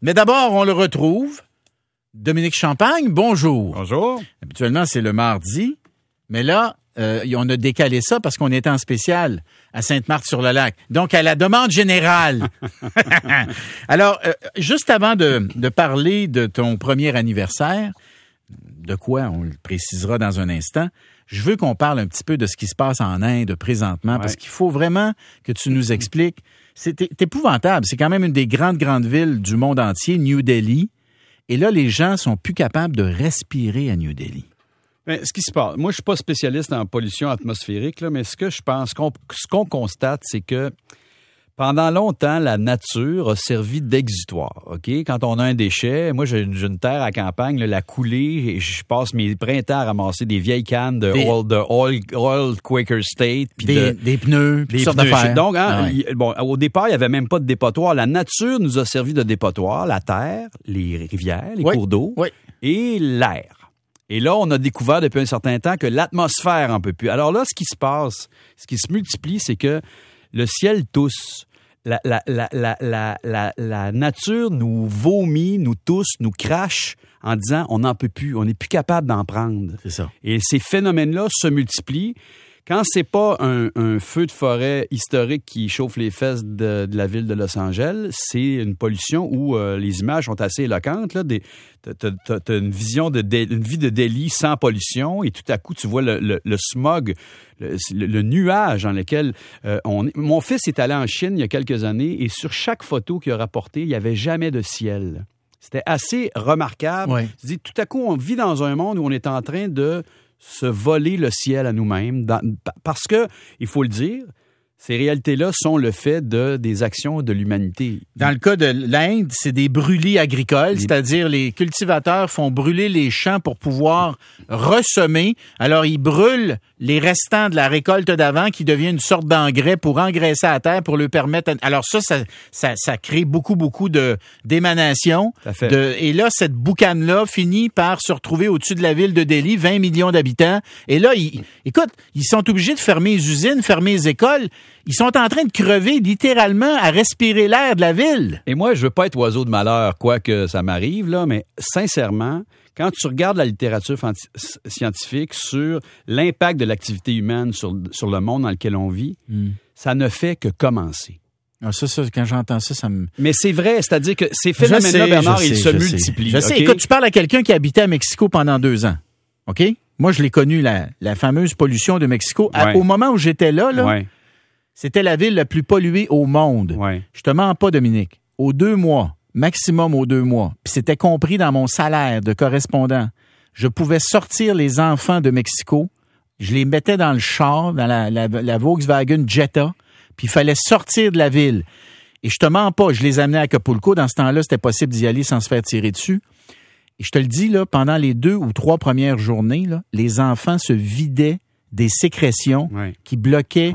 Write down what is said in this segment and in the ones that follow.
Mais d'abord, on le retrouve. Dominique Champagne, bonjour. Bonjour. Habituellement, c'est le mardi, mais là, on a décalé ça parce qu'on était en spécial à Sainte-Marthe-sur-le-Lac. Donc, à la demande générale. Alors, juste avant de parler de ton premier anniversaire, de quoi on le précisera dans un instant, je veux qu'on parle un petit peu de ce qui se passe en Inde présentement, parce qu'il faut vraiment que tu nous expliques. C'est épouvantable. C'est quand même une des grandes villes du monde entier, New Delhi. Et là, les gens sont plus capables de respirer à New Delhi. Bien, ce qui se passe, moi, je suis pas spécialiste en pollution atmosphérique, là, mais ce que je pense, ce qu'on constate, c'est que pendant longtemps, la nature a servi d'exutoire. OK? Quand on a un déchet, moi, j'ai une terre à campagne, là, la coulée, et je passe mes printemps à ramasser des vieilles cannes de Oil Quaker State. Puis des pneus, des sortes d'affaires. Donc, au départ, il n'y avait même pas de dépotoir. La nature nous a servi de dépotoir, la terre, les rivières, les cours d'eau et l'air. Et là, on a découvert depuis un certain temps que l'atmosphère en peut plus. Alors là, ce qui se passe, ce qui se multiplie, c'est que le ciel tousse. La nature nous vomit, nous tousse, nous crache en disant on n'en peut plus, on n'est plus capable d'en prendre. C'est ça. Et ces phénomènes-là se multiplient. Quand c'est pas un feu de forêt historique qui chauffe les fesses de la ville de Los Angeles, c'est une pollution où les images sont assez éloquentes. Là, t'as une vision une vie de Delhi sans pollution, et tout à coup tu vois le smog, le nuage dans lequel Mon fils est allé en Chine il y a quelques années, et sur chaque photo qu'il a rapportée, il n'y avait jamais de ciel. C'était assez remarquable. Ouais. Je dis, tout à coup, on vit dans un monde où on est en train de se voler le ciel à nous-mêmes, parce que, il faut le dire, ces réalités-là sont le fait des actions de l'humanité. Dans le cas de l'Inde, c'est des brûlis agricoles, c'est-à-dire les cultivateurs font brûler les champs pour pouvoir ressemer. Alors, ils brûlent les restants de la récolte d'avant qui devient une sorte d'engrais pour engraisser la terre, pour leur permettre... Alors ça crée beaucoup d'émanations. Et là, cette boucane-là finit par se retrouver au-dessus de la ville de Delhi, 20 millions d'habitants. Et là, ils sont obligés de fermer les usines, fermer les écoles. Ils sont en train de crever littéralement à respirer l'air de la ville. Et moi, je veux pas être oiseau de malheur, quoique ça m'arrive, là, mais sincèrement, quand tu regardes la littérature scientifique sur l'impact de l'activité humaine sur le monde dans lequel on vit, ça ne fait que commencer. Ah, ça, quand j'entends ça, ça me... Mais c'est vrai, c'est-à-dire que ces phénomènes-là, Bernard, ils se multiplient. Je sais. Écoute, tu parles à quelqu'un qui habitait à Mexico pendant 2 ans. OK? Moi, je l'ai connu, la fameuse pollution de Mexico. Au moment où j'étais là, c'était la ville la plus polluée au monde. Ouais. Je te mens pas, Dominique. Maximum aux 2 mois. Puis c'était compris dans mon salaire de correspondant. Je pouvais sortir les enfants de Mexico. Je les mettais dans le char, dans la Volkswagen Jetta. Puis il fallait sortir de la ville. Et je te mens pas, je les amenais à Acapulco. Dans ce temps-là, c'était possible d'y aller sans se faire tirer dessus. Et je te le dis, là, pendant les 2 ou 3 premières journées, là, les enfants se vidaient des sécrétions qui bloquaient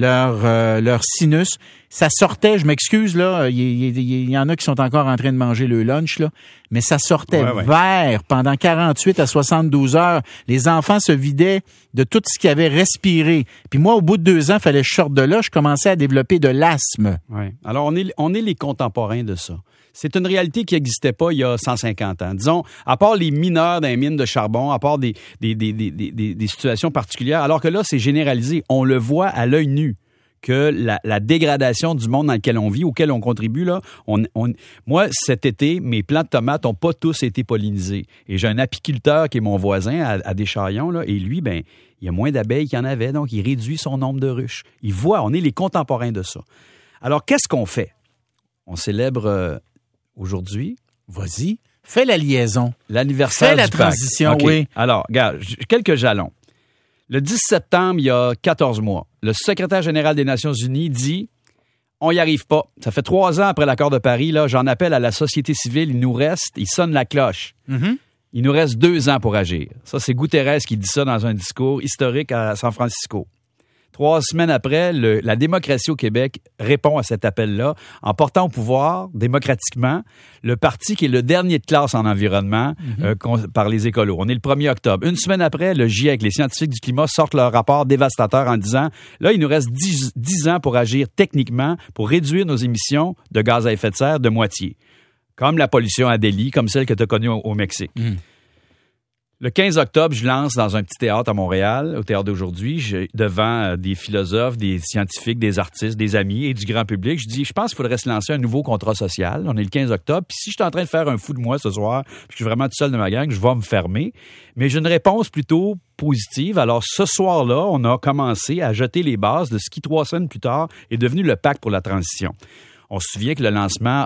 leur sinus. Ça sortait, je m'excuse, là, il y en a qui sont encore en train de manger le lunch, là, mais ça sortait vert pendant 48 à 72 heures. Les enfants se vidaient de tout ce qu'ils avaient respiré. Puis moi, au bout de 2 ans, il fallait que je sorte de là, je commençais à développer de l'asthme. Ouais. Alors, on est les contemporains de ça. C'est une réalité qui n'existait pas il y a 150 ans. Disons, à part les mineurs dans les mines de charbon, à part des situations particulières, alors que là, c'est généralisé. On le voit à l'œil nu que la dégradation du monde dans lequel on vit, auquel on contribue, là, moi, cet été, mes plants de tomates n'ont pas tous été pollinisés. Et j'ai un apiculteur qui est mon voisin à Deschaillons, là, et lui, il y a moins d'abeilles qu'il y en avait, donc il réduit son nombre de ruches. Il voit, on est les contemporains de ça. Alors, qu'est-ce qu'on fait? On célèbre... Aujourd'hui, vas-y, fais la liaison. L'anniversaire fais la du Pâques. transition, Okay. oui. Alors, regarde, quelques jalons. Le 10 septembre, il y a 14 mois, le secrétaire général des Nations Unies dit « On n'y arrive pas. Ça fait 3 ans après l'accord de Paris, là, j'en appelle à la société civile, il sonne la cloche. Mm-hmm. Il nous reste 2 ans pour agir. » Ça, c'est Guterres qui dit ça dans un discours historique à San Francisco. 3 semaines après, la démocratie au Québec répond à cet appel-là en portant au pouvoir, démocratiquement, le parti qui est le dernier de classe en environnement par les écolos. On est le 1er octobre. 1 semaine après, le GIEC, les scientifiques du climat, sortent leur rapport dévastateur en disant « Là, il nous reste 10 ans pour agir techniquement pour réduire nos émissions de gaz à effet de serre de moitié. » comme la pollution à Delhi, comme celle que tu as connue au Mexique. Le 15 octobre, je lance dans un petit théâtre à Montréal, au Théâtre d'aujourd'hui, devant des philosophes, des scientifiques, des artistes, des amis et du grand public. Je dis, je pense qu'il faudrait se lancer un nouveau contrat social. On est le 15 octobre. Puis si je suis en train de faire un fou de moi ce soir, puis je suis vraiment tout seul de ma gang, je vais me fermer. Mais j'ai une réponse plutôt positive. Alors, ce soir-là, on a commencé à jeter les bases de ce qui, 3 semaines plus tard, est devenu le pacte pour la transition. On se souvient que le lancement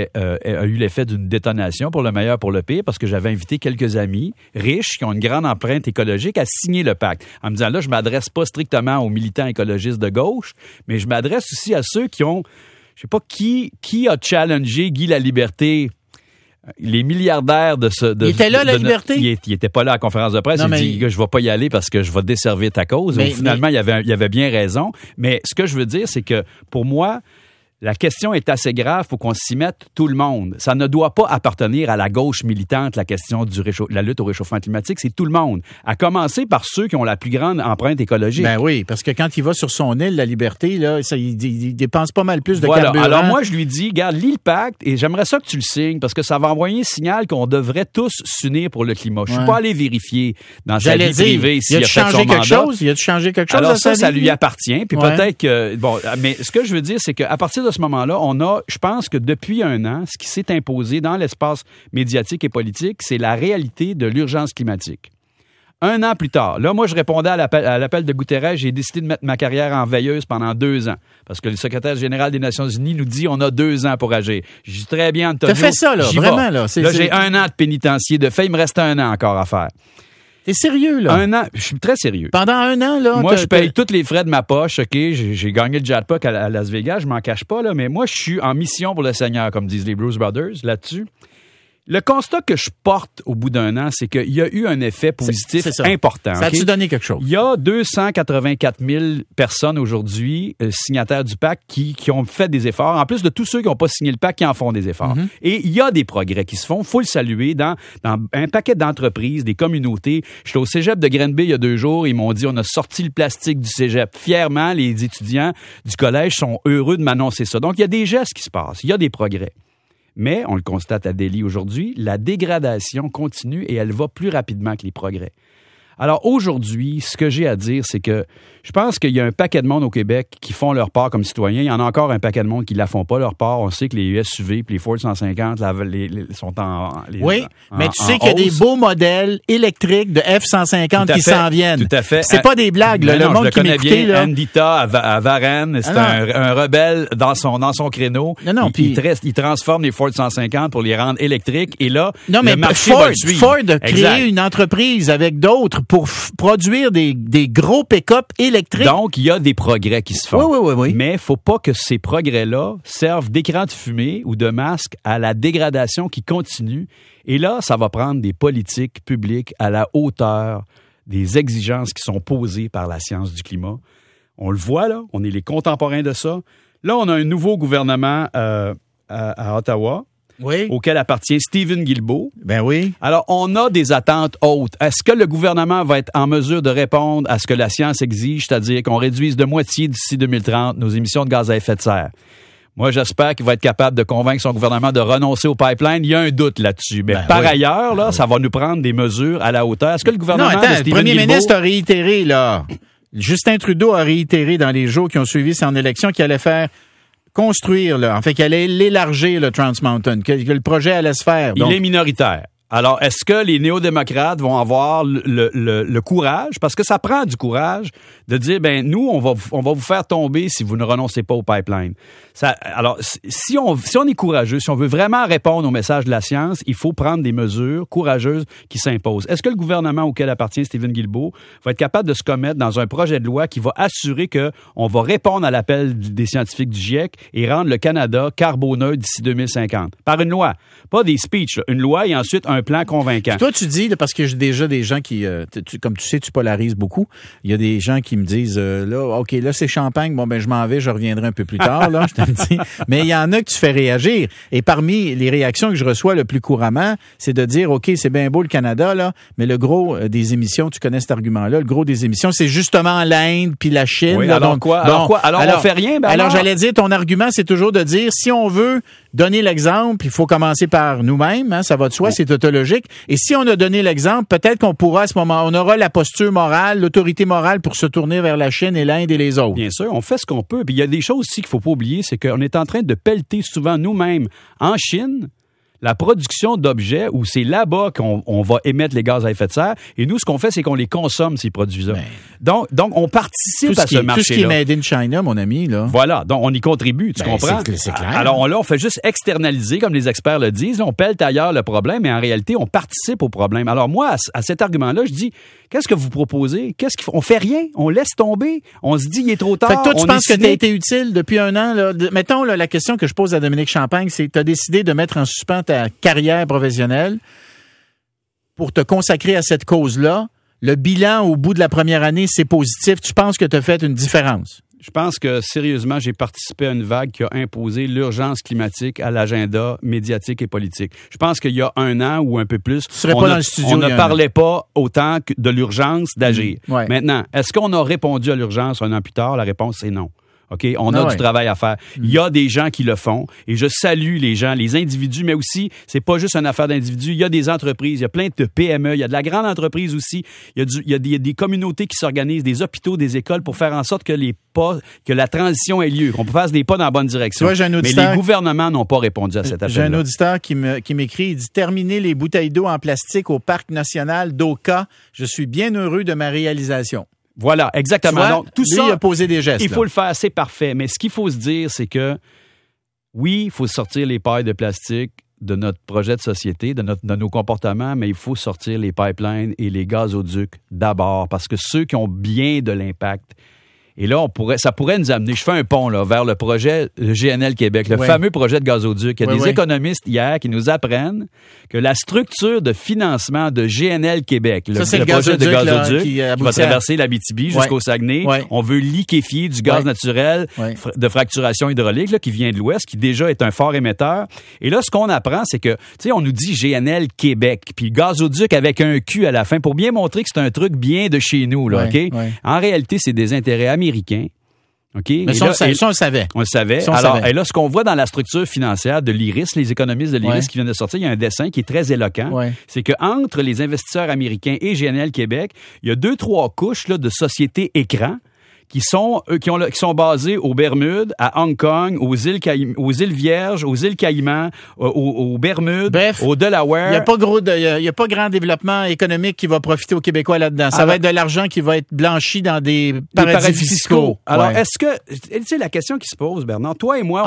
a eu l'effet d'une détonation pour le meilleur, pour le pire, parce que j'avais invité quelques amis riches qui ont une grande empreinte écologique à signer le pacte. En me disant, là, je m'adresse pas strictement aux militants écologistes de gauche, mais je m'adresse aussi à ceux qui ont, je sais pas qui a challengé Guy Laliberté. Les milliardaires il était là, Laliberté? Il était pas là à la conférence de presse. Il dit, je vais pas y aller parce que je vais desservir ta cause. Finalement, il avait bien raison. Mais ce que je veux dire, c'est que pour moi, la question est assez grave pour qu'on s'y mette tout le monde. Ça ne doit pas appartenir à la gauche militante, la question de la lutte au réchauffement climatique. C'est tout le monde. À commencer par ceux qui ont la plus grande empreinte écologique. Ben oui, parce que quand il va sur son île, la Liberté, là, il dépense pas mal plus de carburant. Alors moi, je lui dis, regarde, lis le pacte et j'aimerais ça que tu le signes parce que ça va envoyer un signal qu'on devrait tous s'unir pour le climat. Je suis pas allé vérifier dans sa vie privée s'il a fait son mandat. Il a-tu changé quelque chose? Alors ça lui appartient. Puis peut-être que... Bon, mais ce que je veux dire, c'est qu'à partir de ce moment-là, on a, je pense que depuis un an, ce qui s'est imposé dans l'espace médiatique et politique, c'est la réalité de l'urgence climatique. Un an plus tard, là, moi, je répondais à l'appel de Guterres, j'ai décidé de mettre ma carrière en veilleuse pendant 2 ans. Parce que le secrétaire général des Nations Unies nous dit on a 2 ans pour agir. Je dis très bien, Antonio. T'as fait ça, là, vraiment, là. Là, j'ai 1 an de pénitencier de fait, il me reste 1 an encore à faire. T'es sérieux, là? 1 an. Je suis très sérieux. Pendant 1 an, là? Moi, je paye tous les frais de ma poche, OK? J'ai gagné le jackpot à Las Vegas, je m'en cache pas, là, mais moi, je suis en mission pour le Seigneur, comme disent les Blues Brothers, là-dessus. Le constat que je porte au bout d'1 an, c'est qu'il y a eu un effet positif important. Ça a-tu donné quelque chose? Il y a 284 000 personnes aujourd'hui, signataires du pacte, qui ont fait des efforts. En plus de tous ceux qui n'ont pas signé le pacte, qui en font des efforts. Mm-hmm. Et il y a des progrès qui se font. Il faut le saluer dans un paquet d'entreprises, des communautés. J'étais au cégep de Granby il y a 2 jours. Ils m'ont dit, on a sorti le plastique du cégep. Fièrement, les étudiants du collège sont heureux de m'annoncer ça. Donc, il y a des gestes qui se passent. Il y a des progrès. Mais, on le constate à Delhi aujourd'hui, la dégradation continue et elle va plus rapidement que les progrès. Alors aujourd'hui, ce que j'ai à dire, c'est que je pense qu'il y a un paquet de monde au Québec qui font leur part comme citoyens. Il y en a encore un paquet de monde qui ne la font pas leur part. On sait que les SUV et les Ford 150 sont mais tu sais qu'il y a des beaux modèles électriques de F-150 qui s'en viennent. Tout à fait. C'est pas des blagues. Là, le monde qui m'écoutait, là. Andita à Varennes, c'est un rebelle dans son créneau. Il transforme les Ford 150 pour les rendre électriques. Et là, le marché va le suivre. Ford a créé une entreprise avec d'autres pour produire des gros pick-up électriques. Donc, il y a des progrès qui se font. Oui. Mais il ne faut pas que ces progrès-là servent d'écran de fumée ou de masque à la dégradation qui continue. Et là, ça va prendre des politiques publiques à la hauteur des exigences qui sont posées par la science du climat. On le voit, là. On est les contemporains de ça. Là, on a un nouveau gouvernement à Ottawa. Oui. Auquel appartient Stephen Guilbeault. Ben oui. Alors, on a des attentes hautes. Est-ce que le gouvernement va être en mesure de répondre à ce que la science exige, c'est-à-dire qu'on réduise de moitié d'ici 2030 nos émissions de gaz à effet de serre? Moi, j'espère qu'il va être capable de convaincre son gouvernement de renoncer au pipeline. Il y a un doute là-dessus. Mais ailleurs, là, ça va nous prendre des mesures à la hauteur. Est-ce que le gouvernement de Stephen le premier ministre a réitéré, là. Justin Trudeau a réitéré dans les jours qui ont suivi son élection qu'il allait faire construire, là, en fait, qu'elle allait l'élargir, le Trans Mountain, que le projet allait se faire. Donc, il est minoritaire. Alors, est-ce que les néo-démocrates vont avoir le courage, parce que ça prend du courage, de dire, ben nous, on va vous faire tomber si vous ne renoncez pas au pipeline. Alors, si on est courageux, si on veut vraiment répondre au message de la science, il faut prendre des mesures courageuses qui s'imposent. Est-ce que le gouvernement auquel appartient Stephen Guilbeault va être capable de se commettre dans un projet de loi qui va assurer qu'on va répondre à l'appel des scientifiques du GIEC et rendre le Canada carboneutre d'ici 2050? Par une loi. Pas des speeches, là. Une loi et ensuite un plan convaincant. Toi, tu dis, parce que j'ai déjà des gens qui, comme tu sais, tu polarises beaucoup. Il y a des gens qui me disent, là, OK, là, c'est champagne. Bon, ben, je m'en vais, je reviendrai un peu plus tard, là, je te le dis. Mais il y en a que tu fais réagir. Et parmi les réactions que je reçois le plus couramment, c'est de dire, OK, c'est bien beau le Canada, là, mais le gros des émissions, tu connais cet argument-là, le gros des émissions, c'est justement l'Inde puis la Chine. Oui, là, alors donc, quoi? Alors on fait rien, Bernard? Alors, j'allais dire, ton argument, c'est toujours de dire, si on veut donner l'exemple, il faut commencer par nous-mêmes, hein, ça va de soi, c'est tautologique. Et si on a donné l'exemple, peut-être qu'on pourra à ce moment, on aura la posture morale, l'autorité morale pour se tourner vers la Chine et l'Inde et les autres. Bien sûr, on fait ce qu'on peut. Puis il y a des choses aussi qu'il faut pas oublier, c'est qu'on est en train de pelleter souvent nous-mêmes en Chine la production d'objets où c'est là-bas qu'on va émettre les gaz à effet de serre. Et nous, ce qu'on fait, c'est qu'on les consomme, ces produits-là. Donc, on participe à ce marché-là. Tout ce qui est made in China, mon ami, là. Voilà. Donc, on y contribue, tu comprends? C'est clair. Alors, là, on fait juste externaliser, comme les experts le disent. Là, on pèle ailleurs le problème, mais en réalité, on participe au problème. Alors, moi, à cet argument-là, je dis, qu'est-ce que vous proposez? On fait rien? On laisse tomber? On se dit, il est trop tard? Fait que toi, tu penses que tu as été utile depuis un an? Là? Mettons, là, la question que je pose à Dominique Champagne, c'est que tu as décidé de mettre en suspens ta carrière professionnelle pour te consacrer à cette cause-là. Le bilan au bout de la première année, c'est positif. Tu penses que tu as fait une différence? Je pense que, sérieusement, j'ai participé à une vague qui a imposé l'urgence climatique à l'agenda médiatique et politique. Je pense qu'il y a un an ou un peu plus, on ne parlait pas autant de l'urgence d'agir. Ouais. Maintenant, est-ce qu'on a répondu à l'urgence un an plus tard? La réponse, c'est non. OK? On a du travail à faire. Il y a des gens qui le font et je salue les gens, les individus, mais aussi, c'est pas juste une affaire d'individus. Il y a des entreprises, il y a plein de PME, il y a de la grande entreprise aussi. Il y a des communautés qui s'organisent, des hôpitaux, des écoles pour faire en sorte que la transition ait lieu, qu'on fasse des pas dans la bonne direction. Toi, mais les gouvernements n'ont pas répondu à cet appel. J'ai un auditeur qui m'écrit, il dit « Terminer les bouteilles d'eau en plastique au parc national d'Oka. Je suis bien heureux de ma réalisation. » Voilà, exactement. Vois, donc, tout lui, ça, il a posé des gestes. Il faut le faire, c'est parfait. Mais ce qu'il faut se dire, c'est que, oui, il faut sortir les pailles de plastique de notre projet de société, de nos comportements, mais il faut sortir les pipelines et les gazoducs d'abord, parce que ceux qui ont bien de l'impact. Et là, ça pourrait nous amener, je fais un pont là, vers le projet GNL Québec, le fameux projet de gazoduc. Il y a des économistes hier qui nous apprennent que la structure de financement de GNL Québec, le projet de gazoduc là, qui va traverser l'Abitibi jusqu'au Saguenay, on veut liquéfier du gaz naturel de fracturation hydraulique là, qui vient de l'Ouest, qui déjà est un fort émetteur. Et là, ce qu'on apprend, c'est que, tu sais, on nous dit GNL Québec, puis gazoduc avec un Q à la fin, pour bien montrer que c'est un truc bien de chez nous. Là, OK? En réalité, c'est des intérêts américains. Okay? Mais ça, on le savait. On le savait. Alors, et là, ce qu'on voit dans la structure financière de l'IRIS, les économistes de l'IRIS qui viennent de sortir, il y a un dessin qui est très éloquent. C'est qu'entre les investisseurs américains et GNL Québec, il y a 2-3 couches là, de sociétés écrans qui sont basés aux Bermudes, à Hong Kong, aux îles Vierges, aux îles Caïmans, aux Bermudes, bref, au Delaware. Il y a pas grand développement économique qui va profiter aux Québécois là-dedans. Ça va être de l'argent qui va être blanchi dans des paradis fiscaux. Alors, est-ce que, tu sais, la question qui se pose, Bernard, toi et moi,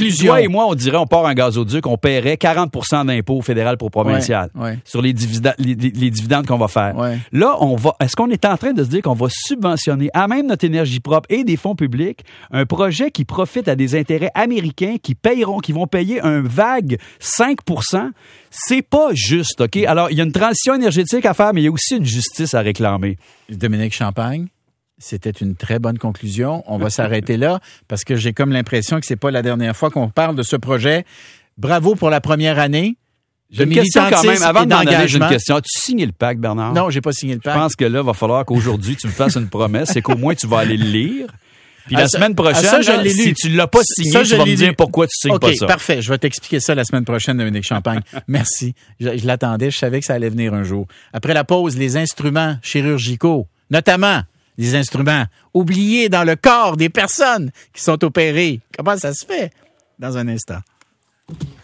on dirait, on part un gazoduc, on paierait 40% d'impôts fédéral pour provincial sur les dividendes qu'on va faire. Là, est-ce qu'on est en train de se dire qu'on va subventionner à même notre énergie propre et des fonds publics, un projet qui profite à des intérêts américains qui vont payer un vague 5%, c'est pas juste, OK? Alors, il y a une transition énergétique à faire, mais il y a aussi une justice à réclamer. Dominique Champagne, c'était une très bonne conclusion. On va s'arrêter là parce que j'ai comme l'impression que c'est pas la dernière fois qu'on parle de ce projet. Bravo pour la première année. J'ai une question quand même, avant d'en aller, j'ai une question. As-tu signé le pacte, Bernard? Non, j'ai pas signé le pacte. Je pense que là, il va falloir qu'aujourd'hui, tu me fasses une promesse, c'est qu'au moins, tu vas aller le lire. Puis la semaine prochaine, si tu l'as pas signé, tu vas me dire pourquoi tu signes pas ça. OK, parfait. Je vais t'expliquer ça la semaine prochaine, Dominique Champagne. Merci. Je l'attendais, je savais que ça allait venir un jour. Après la pause, les instruments chirurgicaux, notamment les instruments oubliés dans le corps des personnes qui sont opérées. Comment ça se fait? Dans un instant.